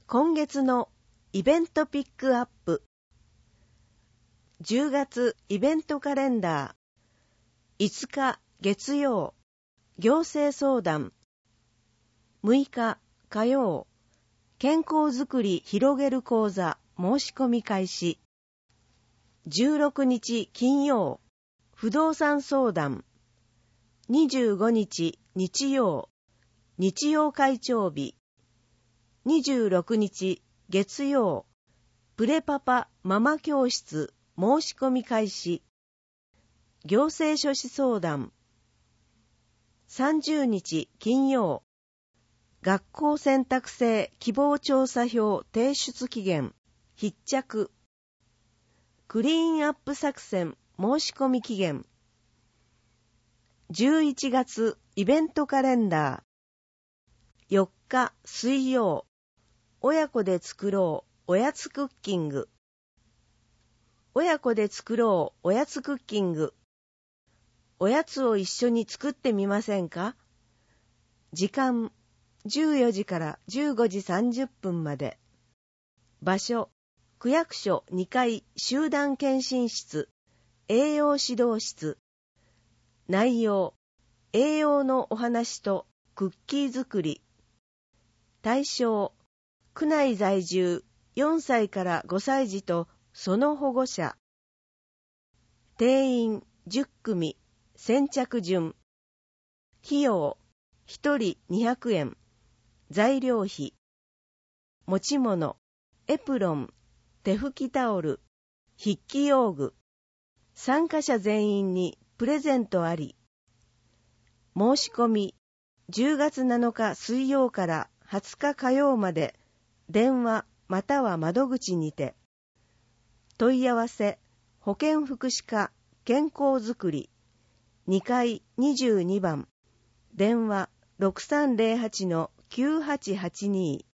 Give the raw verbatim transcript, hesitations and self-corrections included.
今月のイベントピックアップ。じゅうがつイベントカレンダー。いつか月曜、行政相談。むいか火曜、健康づくり広げる講座申し込み開始。じゅうろくにち金曜、不動産相談。にじゅうごにち日曜、日曜会長日。にじゅうろくにち月曜、プレパパママ教室申し込み開始。行政書士相談。さんじゅうにち金曜、学校選択制希望調査票提出期限必着。クリーンアップ作戦申し込み期限。じゅういちがつイベントカレンダー。よっか水曜、親子で作ろうおやつクッキング。親子で作ろうおやつクッキング。おやつを一緒に作ってみませんか？時間じゅうよじからじゅうごじさんじゅっぷんまで。場所区役所にかい集団検診室栄養指導室。内容栄養のお話とクッキー作り。対象区内在住よんさいからごさい児とその保護者。定員じゅっくみ、先着順。費用ひとりにひゃくえん。材料費。持ち物エプロン、手拭きタオル、筆記用具。参加者全員にプレゼントあり。申し込みじゅうがつなのか水曜からはつか火曜まで電話または窓口にて。問い合わせ保健福祉課健康づくりにかいにじゅうにばん電話 ろくさんぜろはちのきゅうはちはちに